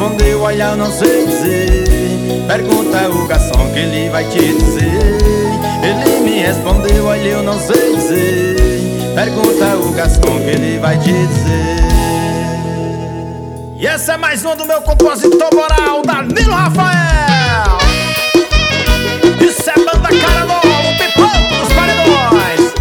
respondeu, olha, eu não sei dizer. Pergunta o garçom que ele vai te dizer. Ele me respondeu, olha, eu não sei dizer. Pergunta o garçom que ele vai te dizer. E essa é mais uma do meu compositor moral, Danilo Rafael. Isso é banda cara nova, o pipoco dos paredões.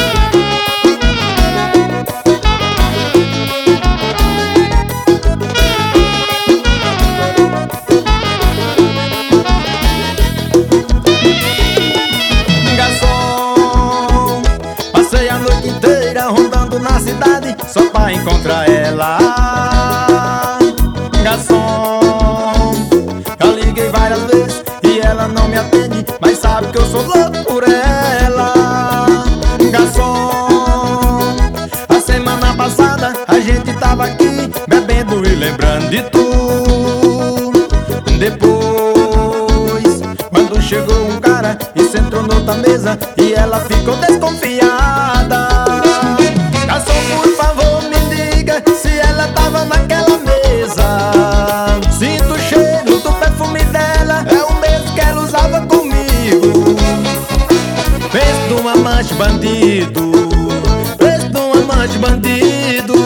Garçom, passei a noite inteira rondando na cidade só pra encontrar ela. Garçom, já liguei várias vezes e ela não me atende, mas sabe que eu sou louco por ela. Garçom, a semana passada a gente tava aqui bebendo e lembrando de tu. Depois, quando chegou um cara e sentou noutra mesa e ela ficou desconfiada. Garçom, por favor, me diga se ela tava naquela mesa. Sinto o cheiro do perfume dela, é o mesmo que ela usava comigo. Penso num amante bandido, penso num amante bandido.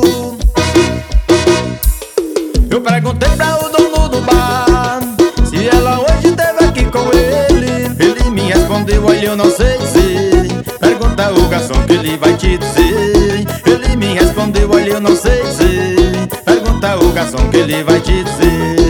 Eu perguntei pra o dono do bar se ela hoje esteve aqui com ele. Ele me respondeu, olha, eu não sei dizer. Pergunta o garçom que ele vai te dizer. Ele me respondeu, olha, eu não sei dizer. Pergunta o garçom que ele vai te dizer.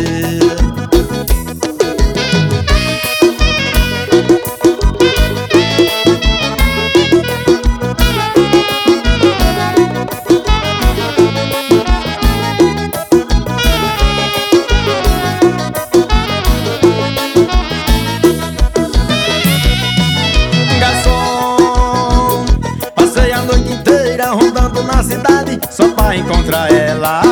Garçom, passei a noite inteira rondando na cidade só pra encontrar ela.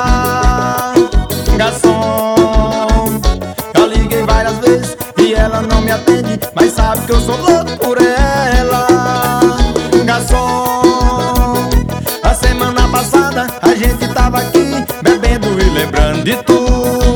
Garçom, já liguei várias vezes e ela não me atende, mas sabe que eu sou louco por ela. Garçom, a semana passada a gente tava aqui bebendo e lembrando de tu.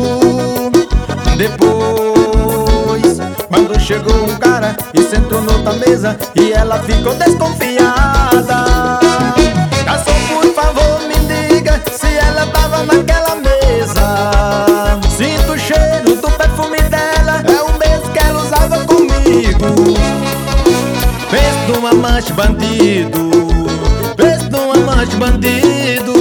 Depois, quando chegou um cara e sentou noutra mesa e ela ficou desconfiada. Garçom, por favor, me diga se ela tava naquela mesa. Sinto o cheiro do perfume dela, é o mesmo que ela usava comigo. Penso num amante bandido, penso num amante bandido.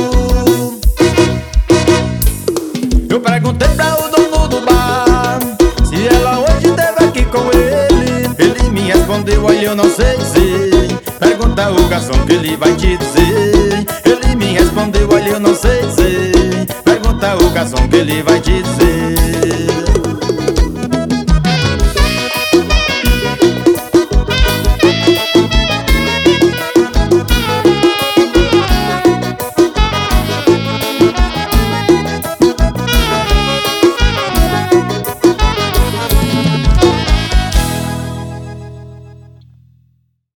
Eu perguntei pra o dono do bar se ela hoje esteve aqui com ele. Ele me respondeu, olha, eu não sei dizer. Pergunta o garçom que ele vai te dizer. Ele me respondeu, olha, eu não sei dizer. Pergunta o garçom que ele vai te dizer.